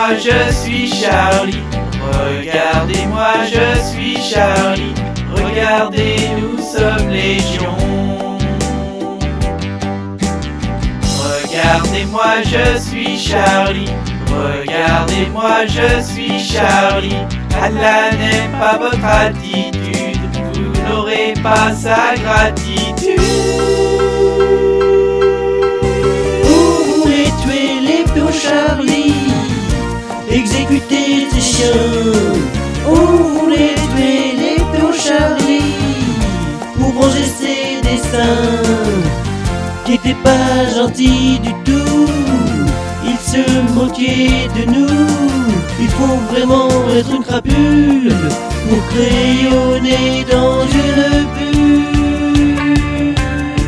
Regardez-moi, je suis Charlie. Regardez-moi, je suis Charlie. Regardez, nous sommes légion. Regardez-moi, je suis Charlie. Regardez-moi, je suis Charlie. Allah n'aime pas votre attitude, vous n'aurez pas sa gratitude. Vous voulez tuer l'hebdo Charlie, exécuter ces chiens. Vous voulez tuer l'hebdo Charlie, pour ranger ses dessins, qui étaient pas gentils du tout. Ils se moquaient de nous. Il faut vraiment être une crapule pour crayonner dans une bulle.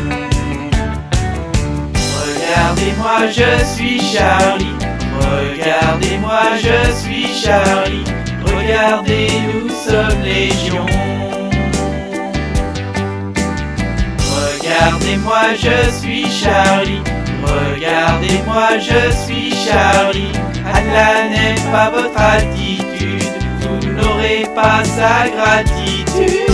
Regardez-moi, je suis Charlie. Regardez-moi, je suis Charlie. Regardez, nous sommes légion. Regardez-moi, je suis Charlie. Regardez-moi, je suis Charlie. Allah n'aime pas votre attitude, vous n'aurez pas sa gratitude.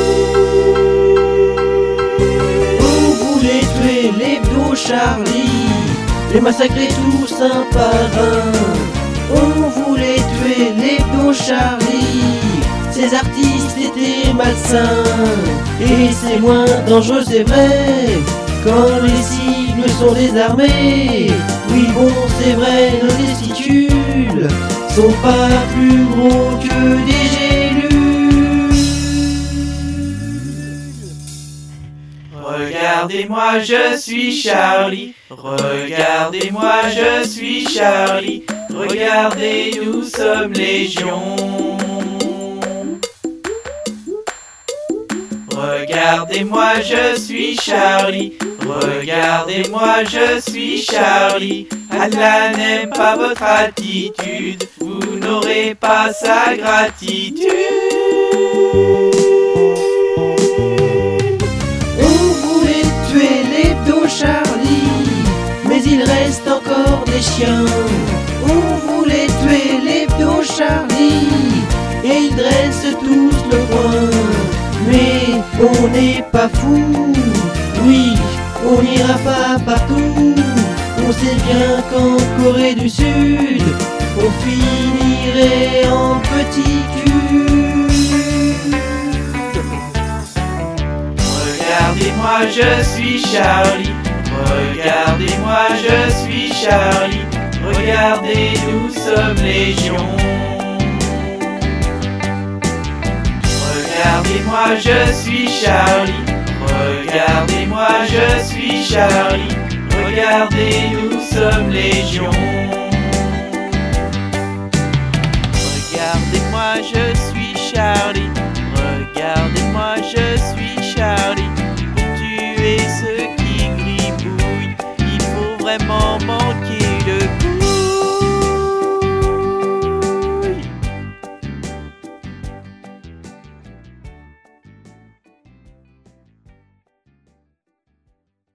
Vous voulez tuer l'hebdo Charlie, les massacrer tous un par un. On voulait tuer l'hebdo Charlie, ces artistes étaient malsains. Et c'est moins dangereux, c'est vrai, quand les cibles sont désarmées. Oui bon, c'est vrai, nos testicules sont pas plus gros que des gélules. Regardez-moi, je suis Charlie. Regardez-moi, je suis Charlie. Regardez, nous sommes légion. Regardez-moi, je suis Charlie. Regardez-moi, je suis Charlie. Allah n'aime pas votre attitude, vous n'aurez pas sa gratitude. On voulait tuer l'hebdo Charlie, mais il reste encore des chiens. On voulait tuer l'hebdo Charlie, et ils dressent tous le coin. Mais on n'est pas fou, oui, on n'ira pas partout. On sait bien qu'en Corée du Sud, on finirait en petit cul. Regardez-moi, je suis Charlie. Regardez-moi, je suis Charlie. Regardez, nous sommes légion. Regardez-moi, je suis Charlie. Regardez-moi, je suis Charlie. Regardez, nous sommes légion. Regardez-moi, je suis Charlie.